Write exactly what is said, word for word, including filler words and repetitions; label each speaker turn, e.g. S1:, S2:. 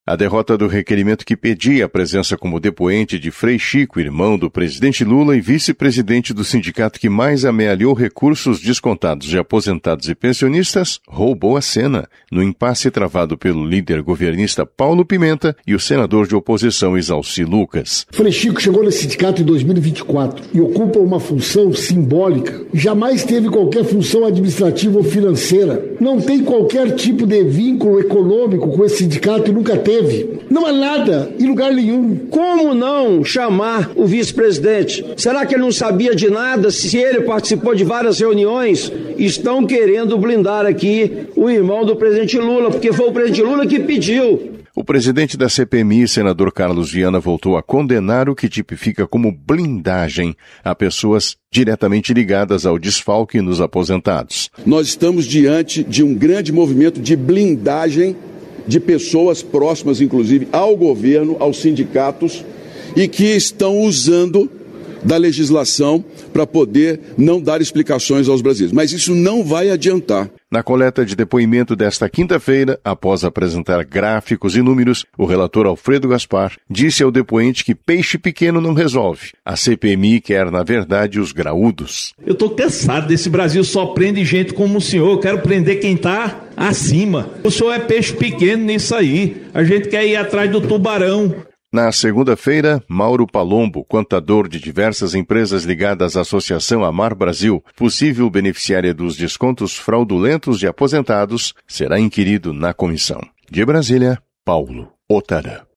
S1: A derrota do requerimento que pedia a presença como depoente de Frei Chico, irmão do presidente Lula e vice-presidente do sindicato que mais amealhou recursos descontados de aposentados e pensionistas, roubou a cena, no impasse travado pelo líder governista Paulo Pimenta e o senador de oposição Exalci Lucas.
S2: Frei Chico chegou nesse sindicato em dois mil e vinte e quatro e ocupa uma função simbólica. Jamais teve qualquer função administrativa ou financeira. Não tem qualquer tipo de vínculo econômico com esse sindicato e nunca teve. Não há nada em lugar nenhum.
S3: Como não chamar o vice-presidente? Será que ele não sabia de nada? Se ele participou de várias reuniões, estão querendo blindar aqui o irmão do presidente Lula, porque foi o presidente Lula que pediu.
S1: O presidente da C P M I, senador Carlos Viana, voltou a condenar o que tipifica como blindagem a pessoas diretamente ligadas ao desfalque nos aposentados.
S4: Nós estamos diante de um grande movimento de blindagem de pessoas próximas, inclusive, ao governo, aos sindicatos, e que estão usando da legislação para poder não dar explicações aos brasileiros. Mas isso não vai adiantar.
S1: Na coleta de depoimento desta quinta-feira, após apresentar gráficos e números, o relator Alfredo Gaspar disse ao depoente que peixe pequeno não resolve. A C P M I quer, na verdade, os graúdos.
S5: Eu estou cansado desse Brasil só prende gente como o senhor. Eu quero prender quem está acima. O senhor é peixe pequeno nisso aí. A gente quer ir atrás do tubarão.
S1: Na segunda-feira, Mauro Palombo, contador de diversas empresas ligadas à Associação Amar Brasil, possível beneficiária dos descontos fraudulentos de aposentados, será inquirido na comissão. De Brasília, Paulo Otarã.